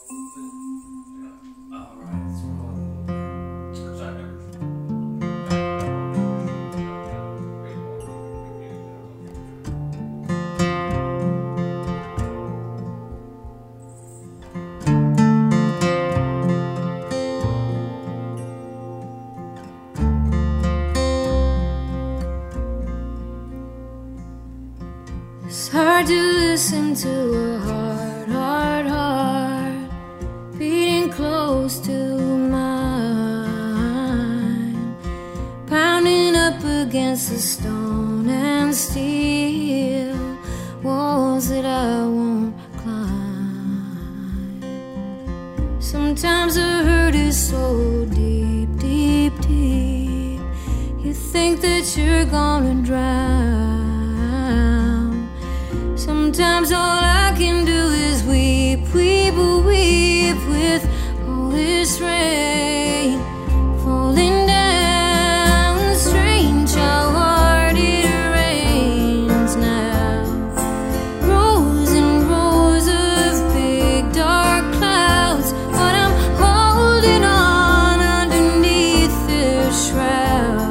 It's hard to listen to a heart beating close to mine, pounding up against the stone and steel walls that I won't climb. Sometimes the hurt is so deep, deep, deep, you think that you're gonna drown. Sometimes all I can do is weep, weep, weep with all this rain falling down. Strange how hard it rains now. Rows and rows of big dark clouds, but I'm holding on underneath their shroud.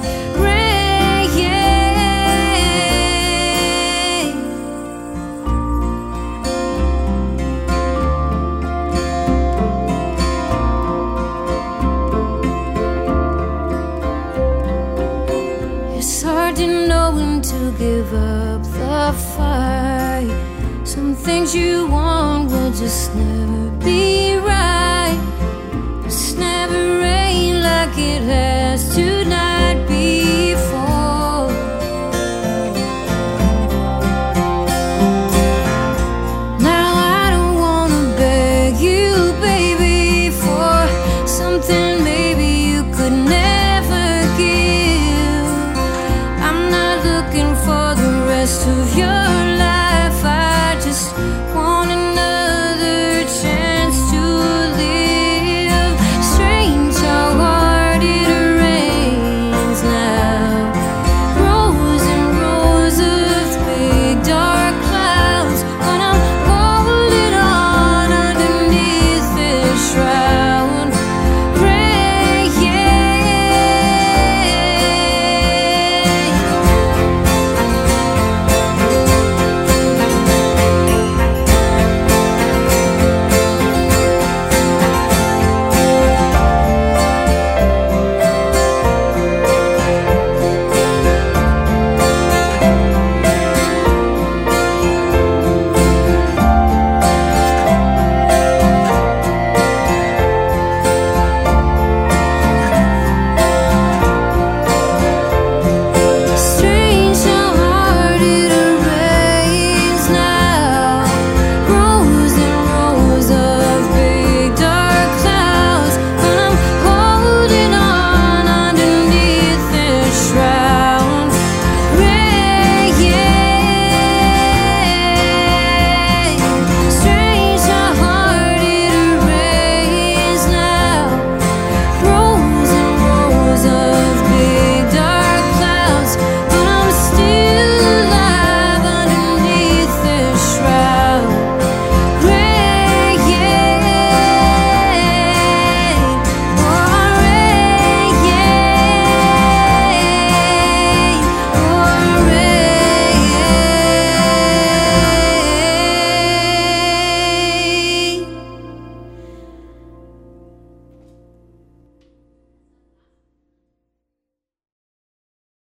To give up the fight. Some things you want will just never be right. Just never rain like it has tonight.